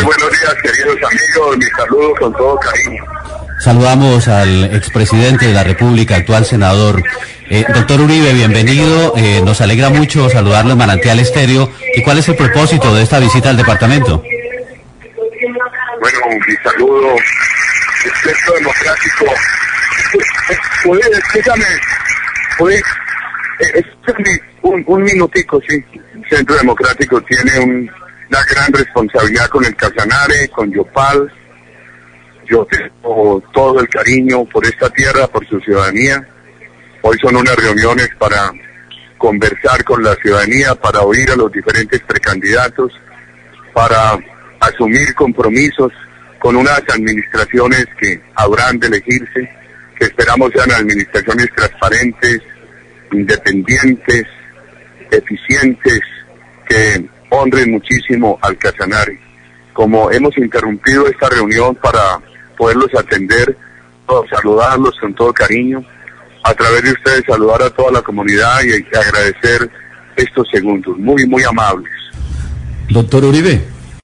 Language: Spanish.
buenos días, queridos amigos, mis saludos con todo cariño. Saludamos al expresidente de la República, actual senador. Doctor Uribe, bienvenido. Nos alegra mucho saludarlo en Manantial Estéreo. ¿Y cuál es el propósito de esta visita al departamento? Bueno, mi saludo. El Centro Democrático. Un minutico, sí. El Centro Democrático tiene una gran responsabilidad con el Casanare, con Yopal. Yo tengo todo el cariño por esta tierra, por su ciudadanía. Hoy son unas reuniones para conversar con la ciudadanía, para oír a los diferentes precandidatos, para asumir compromisos con unas administraciones que habrán de elegirse, que esperamos sean administraciones transparentes, independientes, eficientes, que honren muchísimo al Casanare. Como hemos interrumpido esta reunión para poderlos atender, saludarlos con todo cariño, a través de ustedes saludar a toda la comunidad y agradecer estos segundos, muy, muy amables. Doctor Uribe.